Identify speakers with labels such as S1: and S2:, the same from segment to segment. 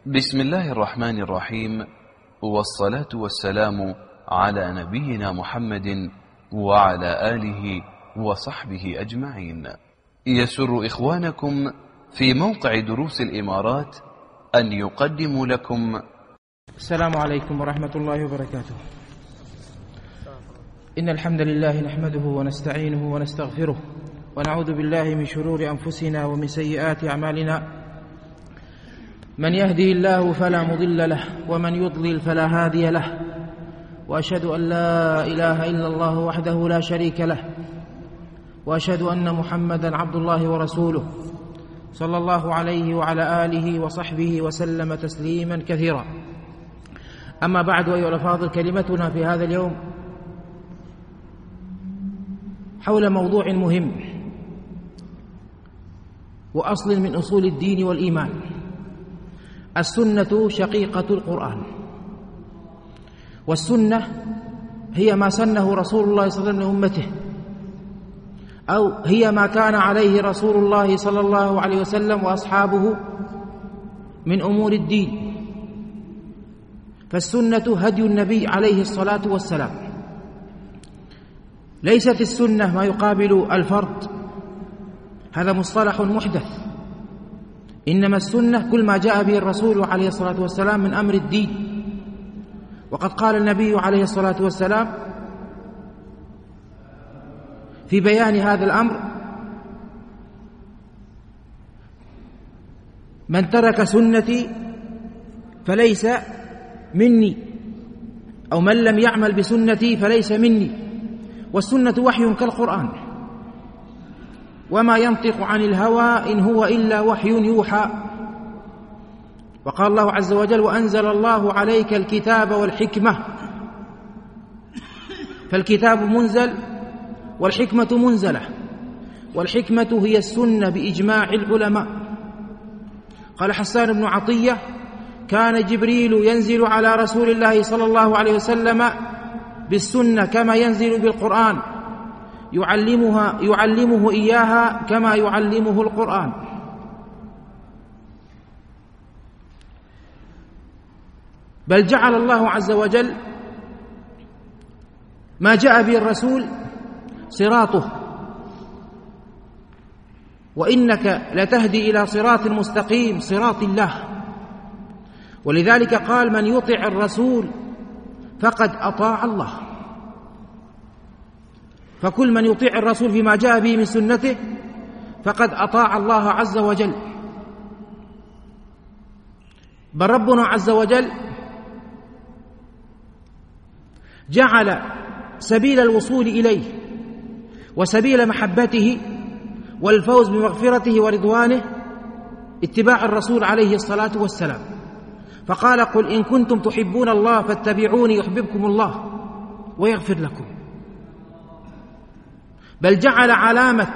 S1: بسم الله الرحمن الرحيم، والصلاة والسلام على نبينا محمد وعلى آله وصحبه أجمعين. يسر إخوانكم في موقع دروس الإمارات أن يقدموا لكم
S2: السلام عليكم ورحمة الله وبركاته. إن الحمد لله نحمده ونستعينه ونستغفره ونعوذ بالله من شرور أنفسنا ومن سيئات أعمالنا. من يهده الله فلا مضل له ومن يضلل فلا هادي له، وأشهد أن لا إله إلا الله وحده لا شريك له، وأشهد أن محمدا عبد الله ورسوله صلى الله عليه وعلى آله وصحبه وسلم تسليما كثيرا. أما بعد، أيها الأفاضل، كلمتنا في هذا اليوم حول موضوع مهم وأصل من أصول الدين والإيمان: السنة شقيقة القرآن. والسنة هي ما سنه رسول الله صلى الله عليه وسلم لأمته، أو هي ما كان عليه رسول الله صلى الله عليه وسلم وأصحابه من أمور الدين. فالسنة هدي النبي عليه الصلاة والسلام. ليست السنة ما يقابل الفرد، هذا مصطلح محدث، إنما السنة كل ما جاء به الرسول عليه الصلاة والسلام من أمر الدين. وقد قال النبي عليه الصلاة والسلام في بيان هذا الأمر: من ترك سنتي فليس مني، أو من لم يعمل بسنتي فليس مني. والسنة وحي كالقرآن، وما ينطق عن الهوى إن هو إلا وحي يوحى. وقال الله عز وجل: وأنزل الله عليك الكتاب والحكمة. فالكتاب منزل والحكمة منزلة، والحكمة هي السنة بإجماع العلماء. قال حسان بن عطية: كان جبريل ينزل على رسول الله صلى الله عليه وسلم بالسنة كما ينزل بالقرآن، يعلمه إياها كما يعلمه القرآن. بل جعل الله عز وجل ما جاء به الرسول صراطه، وإنك لتهدي إلى صراط مستقيم، صراط الله. ولذلك قال: من يطع الرسول فقد أطاع الله. فكل من يطيع الرسول فيما جاء به من سنته فقد أطاع الله عز وجل. بل ربنا عز وجل جعل سبيل الوصول إليه وسبيل محبته والفوز بمغفرته ورضوانه اتباع الرسول عليه الصلاة والسلام. فقال: قل إن كنتم تحبون الله فاتبعوني يحببكم الله ويغفر لكم. بل جعل علامة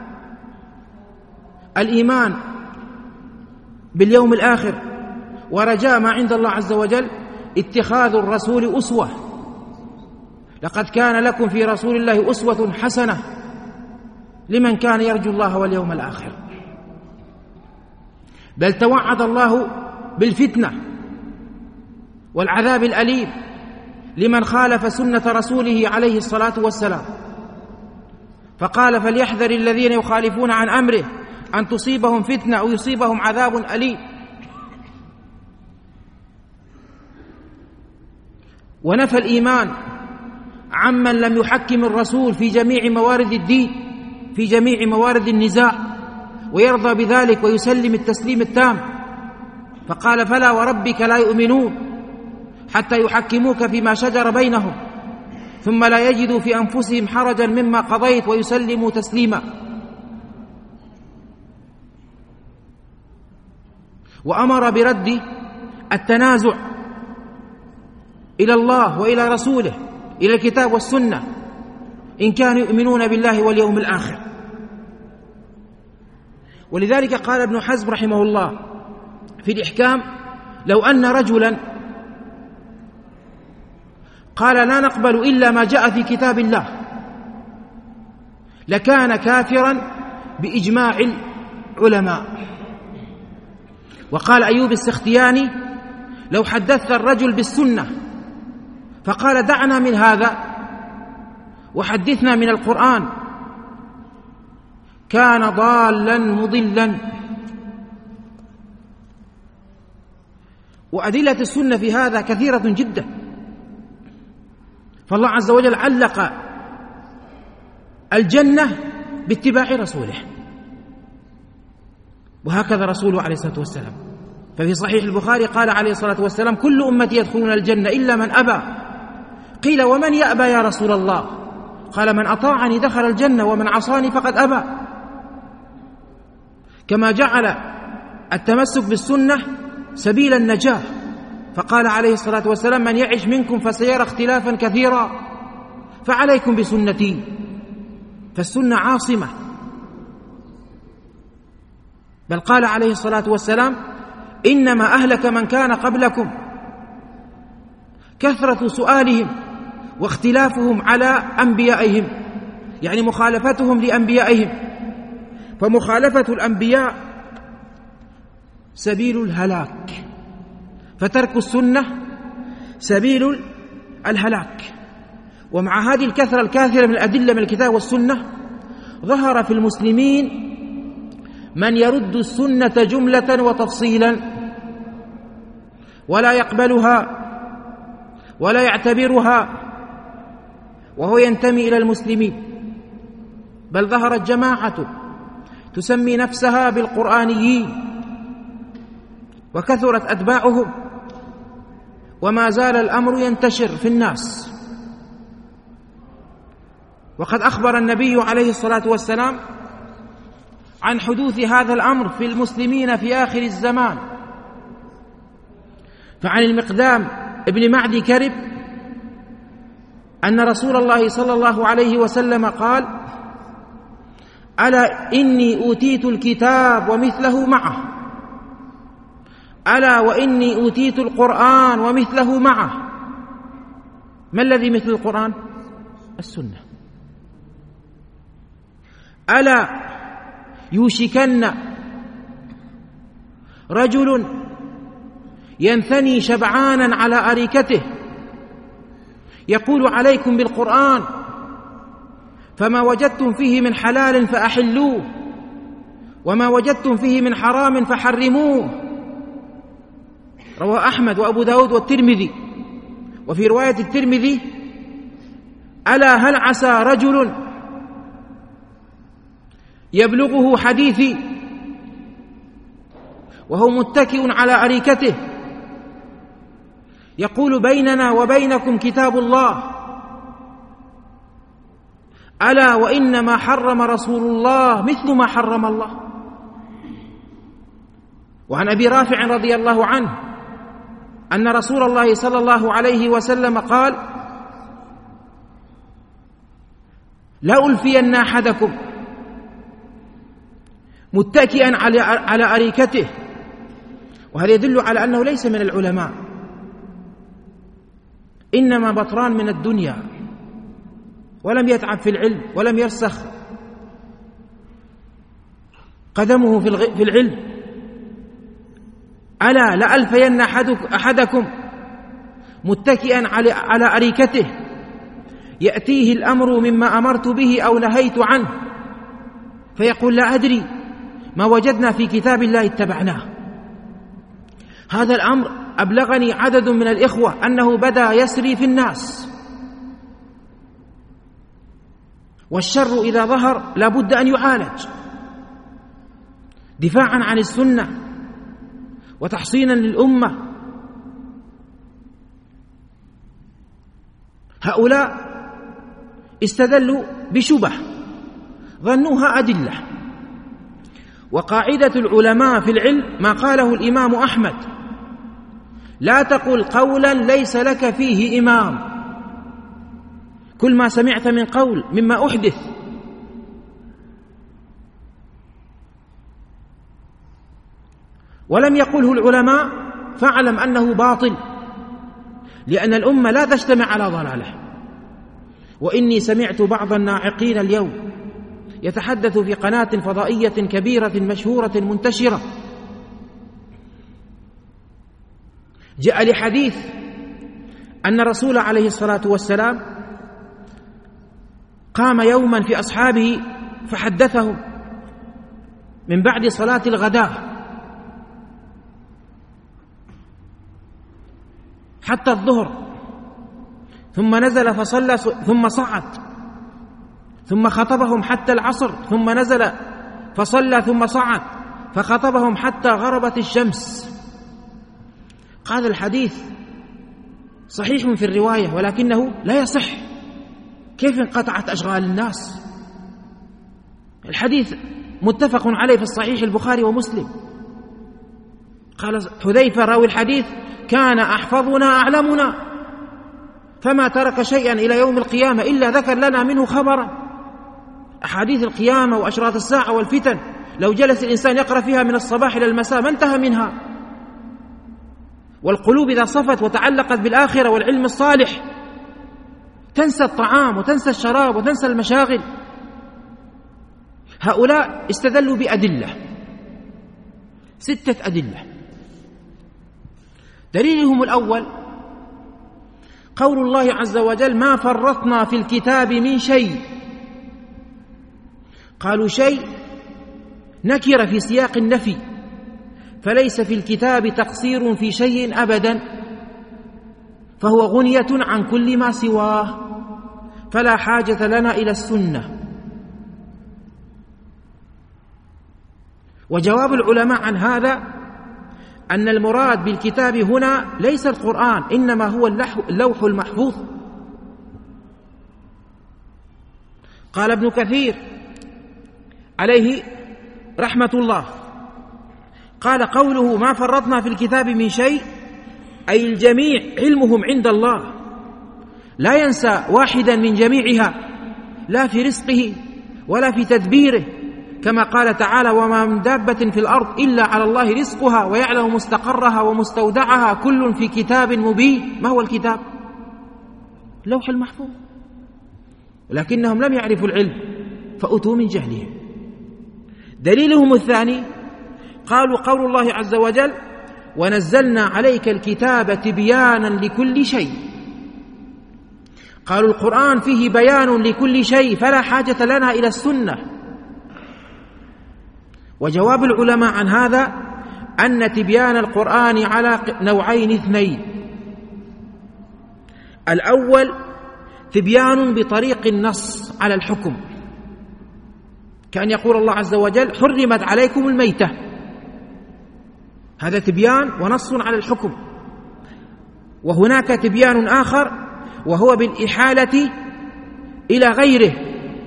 S2: الإيمان باليوم الآخر ورجاء ما عند الله عز وجل اتخاذ الرسول أسوة. لقد كان لكم في رسول الله أسوة حسنة لمن كان يرجو الله واليوم الآخر. بل توعد الله بالفتنة والعذاب الأليم لمن خالف سنة رسوله عليه الصلاة والسلام، فقال: فليحذر الذين يخالفون عن أمره أن تصيبهم فتنة أو يصيبهم عذاب أليم. ونفى الإيمان عمن لم يحكم الرسول في جميع موارد الدين، في جميع موارد النزاع، ويرضى بذلك ويسلم التسليم التام. فقال: فلا وربك لا يؤمنون حتى يحكموك فيما شجر بينهم ثم لا يجدوا في أنفسهم حرجا مما قضيت ويسلموا تسليما. وأمر برد التنازع إلى الله وإلى رسوله، إلى الكتاب والسنة، إن كانوا يؤمنون بالله واليوم الآخر. ولذلك قال ابن حزم رحمه الله في الإحكام: لو أن رجلا قال لا نقبل إلا ما جاء في كتاب الله لكان كافرا بإجماع العلماء. وقال أيوب السختياني: لو حدثت الرجل بالسنة فقال دعنا من هذا وحدثنا من القرآن كان ضالا مضلا. وأدلة السنة في هذا كثيرة جدا، فالله عز وجل علق الجنة باتباع رسوله، وهكذا رسوله عليه الصلاة والسلام. ففي صحيح البخاري قال عليه الصلاة والسلام كل أمتي يدخلون الجنة إلا من أبى. قيل ومن يأبى يا رسول الله؟ قال من أطاعني دخل الجنة ومن عصاني فقد أبى. كما جعل التمسك بالسنة سبيل النجاة، فقال عليه الصلاة والسلام من يعش منكم فسيرى اختلافا كثيرا فعليكم بسنتي. فالسنة عاصمة، بل قال عليه الصلاة والسلام إنما أهلك من كان قبلكم كثرة سؤالهم واختلافهم على أنبيائهم، يعني مخالفتهم لأنبيائهم، فمخالفة الأنبياء سبيل الهلاك، فترك السنة سبيل الهلاك. ومع هذه الكثرة الكاثرة من الأدلة من الكتاب والسنة ظهر في المسلمين من يرد السنة جملة وتفصيلا ولا يقبلها ولا يعتبرها وهو ينتمي إلى المسلمين، بل ظهرت جماعة تسمي نفسها بالقرآنيين وكثرت أتباعهم، وما زال الأمر ينتشر في الناس. وقد أخبر النبي عليه الصلاة والسلام عن حدوث هذا الأمر في المسلمين في آخر الزمان. فعن المقدام ابن معدي كرب أن رسول الله صلى الله عليه وسلم قال ألا إني أوتيت الكتاب ومثله معه، ألا وإني أوتيت القرآن ومثله معه. ما الذي مثل القرآن؟ السنة. ألا يوشكن رجل ينثني شبعانا على أريكته يقول عليكم بالقرآن فما وجدتم فيه من حلال فأحلوه وما وجدتم فيه من حرام فحرموه. رواه أحمد وأبو داود والترمذي. وفي رواية الترمذي ألا هل عسى رجل يبلغه حديثي وهو متكئ على أريكته يقول بيننا وبينكم كتاب الله، ألا وإنما حرم رسول الله مثل ما حرم الله. وعن أبي رافع رضي الله عنه أن رسول الله صلى الله عليه وسلم قال لا ألفين أحدكم متكئا على أريكته. وهذا يدل على أنه ليس من العلماء، إنما بطران من الدنيا، ولم يتعب في العلم ولم يرسخ قدمه في العلم. ألا لألفين أحدكم متكئا على أريكته يأتيه الأمر مما أمرت به أو نهيت عنه فيقول لا أدري ما وجدنا في كتاب الله اتبعناه. هذا الأمر أبلغني عدد من الإخوة أنه بدأ يسري في الناس، والشر إذا ظهر لا بد أن يعالج دفاعا عن السنة وتحصينا للأمة. هؤلاء استدلوا بشبه ظنوها أدلة. وقاعدة العلماء في العلم ما قاله الإمام أحمد لا تقل قولا ليس لك فيه إمام، كل ما سمعت من قول مما أحدث ولم يقله العلماء فاعلم أنه باطل، لأن الأمة لا تجتمع على ضلاله. وإني سمعت بعض الناعقين اليوم يتحدث في قناة فضائية كبيرة مشهورة منتشرة جاء لحديث أن الرسول عليه الصلاة والسلام قام يوما في أصحابه فحدثهم من بعد صلاة الغداء حتى الظهر، ثم نزل فصلى ثم صعد، ثم خطبهم حتى العصر، ثم نزل فصلى ثم صعد فخطبهم حتى غربت الشمس. قال الحديث صحيح في الرواية ولكنه لا يصح. كيف انقطعت أشغال الناس؟ الحديث متفق عليه في الصحيح البخاري ومسلم. قال حذيفة راوي الحديث: كان أحفظنا أعلمنا، فما ترك شيئا إلى يوم القيامة إلا ذكر لنا منه خبرا. أحاديث القيامة وأشراط الساعة والفتن لو جلس الإنسان يقرأ فيها من الصباح إلى المساء ما انتهى منها. والقلوب إذا صفت وتعلقت بالآخرة والعلم الصالح تنسى الطعام وتنسى الشراب وتنسى المشاغل. هؤلاء استدلوا بأدلة، 6 أدلة. دليلهم الأول قول الله عز وجل: ما فرطنا في الكتاب من شيء. قالوا شيء نكر في سياق النفي، فليس في الكتاب تقصير في شيء أبدا، فهو غنية عن كل ما سواه، فلا حاجة لنا إلى السنة. وجواب العلماء عن هذا أن المراد بالكتاب هنا ليس القرآن، إنما هو اللوح المحفوظ. قال ابن كثير عليه رحمة الله، قال قوله ما فرطنا في الكتاب من شيء أي الجميع علمهم عند الله، لا ينسى واحدا من جميعها، لا في رزقه ولا في تدبيره، كما قال تعالى: وما من دابة في الأرض إلا على الله رزقها ويعلم مستقرها ومستودعها كل في كتاب مبين. ما هو الكتاب؟ اللوح المحفوظ. لكنهم لم يعرفوا العلم فأتوا من جهلهم. دليلهم الثاني قالوا قول الله عز وجل: ونزلنا عليك الكتاب تبيانا لكل شيء. قالوا القرآن فيه بيان لكل شيء، فلا حاجة لنا إلى السنة. وجواب العلماء عن هذا أن تبيان القرآن على نوعين اثنين: الأول تبيان بطريق النص على الحكم، كأن يقول الله عز وجل: حرمت عليكم الميتة، هذا تبيان ونص على الحكم. وهناك تبيان آخر وهو بالإحالة إلى غيره،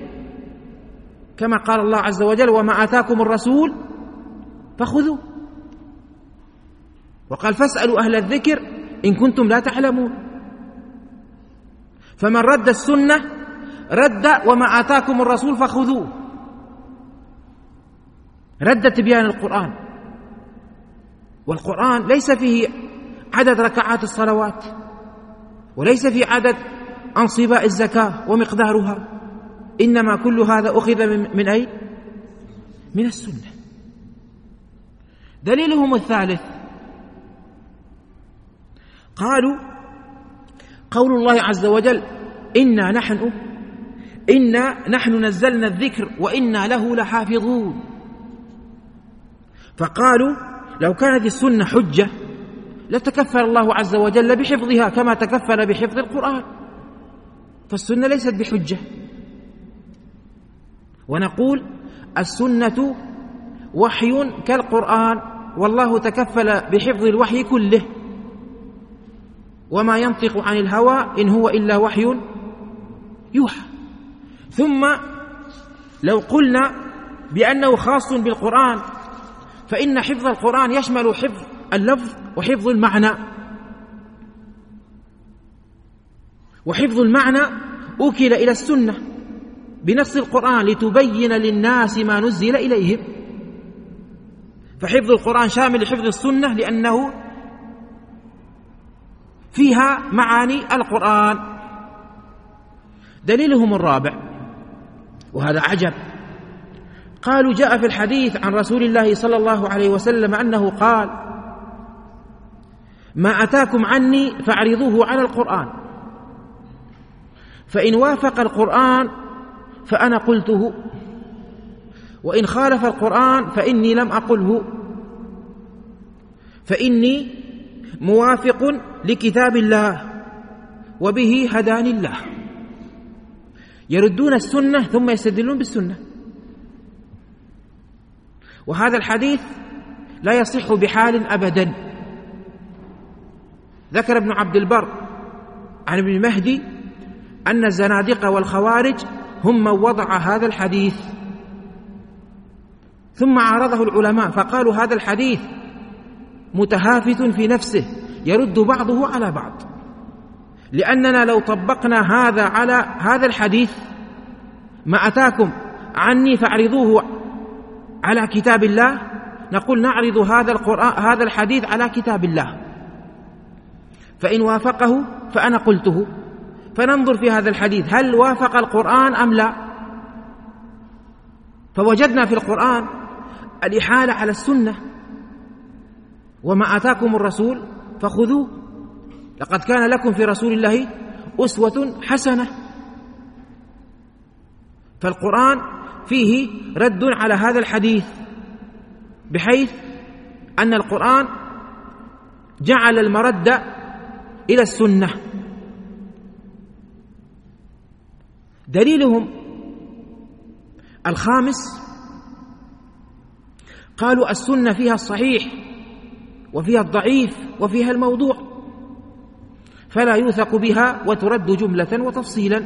S2: كما قال الله عز وجل: وما آتاكم الرسول فخذوه. وقال: فاسألوا أهل الذكر إن كنتم لا تعلمون. فمن رد السنة رد وما آتاكم الرسول فخذوه، رد تبيان القرآن. والقرآن ليس فيه عدد ركعات الصلوات، وليس فيه عدد أنصباء الزكاة ومقدارها، إنما كل هذا أخذ من أين؟ من السنة. دليلهم الثالث قالوا قول الله عز وجل: إنا نحن نزلنا الذكر وإنا له لحافظون. فقالوا لو كانت السنة حجة لتكفل الله عز وجل بحفظها كما تكفل بحفظ القرآن، فالسنة ليست بحجة. ونقول السنة وحي كالقرآن، والله تكفل بحفظ الوحي كله، وما ينطق عن الهوى إن هو إلا وحي يوحى. ثم لو قلنا بأنه خاص بالقرآن فإن حفظ القرآن يشمل حفظ اللفظ وحفظ المعنى، وحفظ المعنى أوكل إلى السنة بنص القرآن لتبين للناس ما نزل إليهم، فحفظ القرآن شامل لحفظ السنة لأنه فيها معاني القرآن. دليلهم الرابع وهذا عجب، قالوا جاء في الحديث عن رسول الله صلى الله عليه وسلم أنه قال: ما أتاكم عني فاعرضوه على القرآن، فإن وافق القرآن فأنا قلته، وإن خالف القرآن فإني لم أقله، فإني موافق لكتاب الله وبه هداني الله. يردون السنة ثم يستدلون بالسنة، وهذا الحديث لا يصح بحال أبدا. ذكر ابن عبد البر عن ابن مهدي أن الزنادقة والخوارج هم من وضع هذا الحديث، ثم عارضه العلماء فقالوا هذا الحديث متهافت في نفسه يرد بعضه على بعض، لأننا لو طبقنا هذا على هذا الحديث ما أتاكم عني فاعرضوه على كتاب الله، نقول نعرض هذا الحديث على كتاب الله، فإن وافقه فأنا قلته، فننظر في هذا الحديث هل وافق القرآن أم لا. فوجدنا في القرآن الإحالة على السنة، وما آتاكم الرسول فخذوه، لقد كان لكم في رسول الله أسوة حسنة. فالقرآن فيه رد على هذا الحديث، بحيث أن القرآن جعل المرد إلى السنة. دليلهم الخامس قالوا السنة فيها الصحيح وفيها الضعيف وفيها الموضوع، فلا يوثق بها وترد جملة وتفصيلا،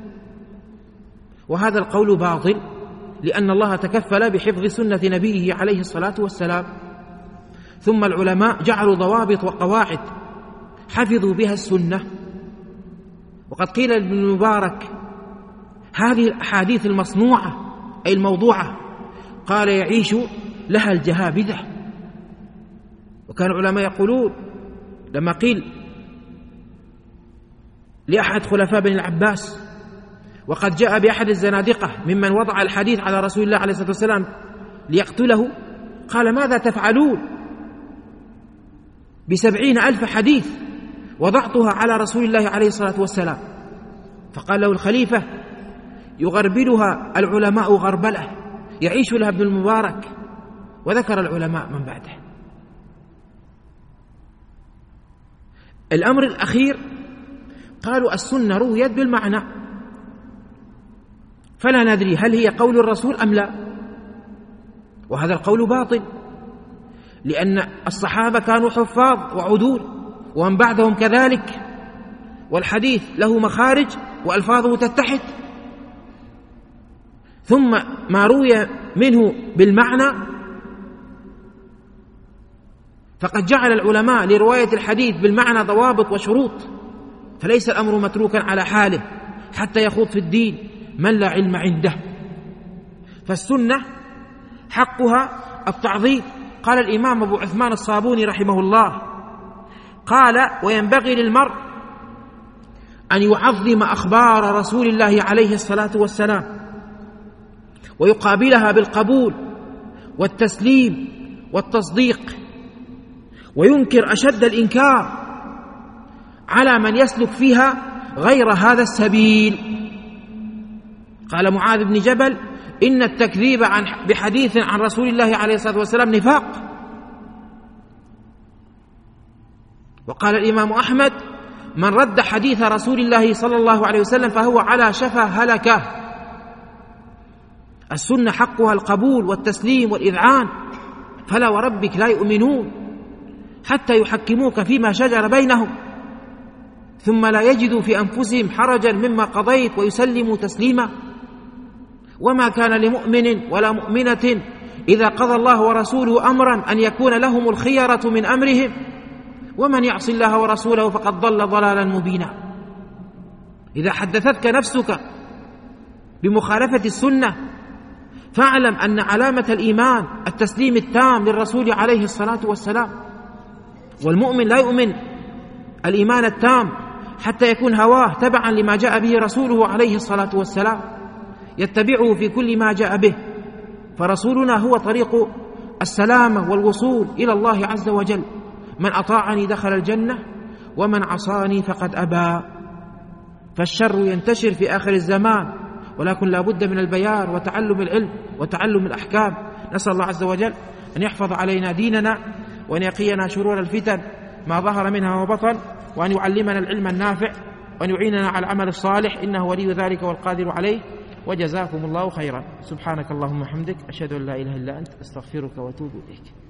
S2: وهذا القول باطل، لأن الله تكفل بحفظ سنة نبيه عليه الصلاة والسلام. ثم العلماء جعلوا ضوابط وقواعد حفظوا بها السنة، وقد قيل لابن المبارك هذه الأحاديث المصنوعة أي الموضوعة قال يعيش لها الجهابذة. وكان العلماء يقولون لما قيل لأحد خلفاء بن العباس وقد جاء بأحد الزنادقة ممن وضع الحديث على رسول الله عليه الصلاة والسلام ليقتله، قال ماذا تفعلون ب70,000 حديث وضعتها على رسول الله عليه الصلاة والسلام؟ فقال له الخليفة يغربلها العلماء غربلة يعيش لها ابن المبارك، وذكر العلماء من بعده. الأمر الأخير قالوا السنة رويت بالمعنى، فلا ندري هل هي قول الرسول أم لا، وهذا القول باطل، لأن الصحابة كانوا حفاظ وعدول ومن بعدهم كذلك، والحديث له مخارج وألفاظه تتحد. ثم ما روي منه بالمعنى فقد جعل العلماء لرواية الحديث بالمعنى ضوابط وشروط، فليس الأمر متروكا على حاله حتى يخوض في الدين من لا علم عنده. فالسنة حقها التعظيم. قال الإمام أبو عثمان الصابوني رحمه الله قال وينبغي للمرء أن يعظم أخبار رسول الله عليه الصلاة والسلام ويقابلها بالقبول والتسليم والتصديق، وينكر أشد الإنكار على من يسلك فيها غير هذا السبيل. قال معاذ بن جبل إن التكذيب بحديث عن رسول الله عليه الصلاة والسلام نفاق. وقال الإمام أحمد من رد حديث رسول الله صلى الله عليه وسلم فهو على شفا هلكة. السنة حقها القبول والتسليم والإذعان، فلا وربك لا يؤمنون حتى يحكموك فيما شجر بينهم ثم لا يجدوا في أنفسهم حرجا مما قضيت ويسلموا تسليما. وما كان لمؤمن ولا مؤمنة إذا قضى الله ورسوله أمرا أن يكون لهم الخيرة من أمرهم ومن يعص الله ورسوله فقد ضل ضلالا مبينا. إذا حدثتك نفسك بمخالفة السنة فاعلم أن علامة الإيمان التسليم التام للرسول عليه الصلاة والسلام، والمؤمن لا يؤمن الإيمان التام حتى يكون هواه تبعا لما جاء به رسوله عليه الصلاة والسلام، يتبعه في كل ما جاء به. فرسولنا هو طريق السلامة والوصول إلى الله عز وجل، من أطاعني دخل الجنة ومن عصاني فقد أبى. فالشر ينتشر في آخر الزمان، ولكن لا بد من البيان وتعلم العلم وتعلم الأحكام. نسأل الله عز وجل أن يحفظ علينا ديننا، وأن يقينا شرور الفتن ما ظهر منها وبطن، وأن يعلمنا العلم النافع، وأن يعيننا على العمل الصالح، إنه ولي ذلك والقادر عليه. وجزاكم الله خيرا. سبحانك اللهم وبحمدك، أشهد أن لا إله إلا أنت، أستغفرك وأتوب إليك.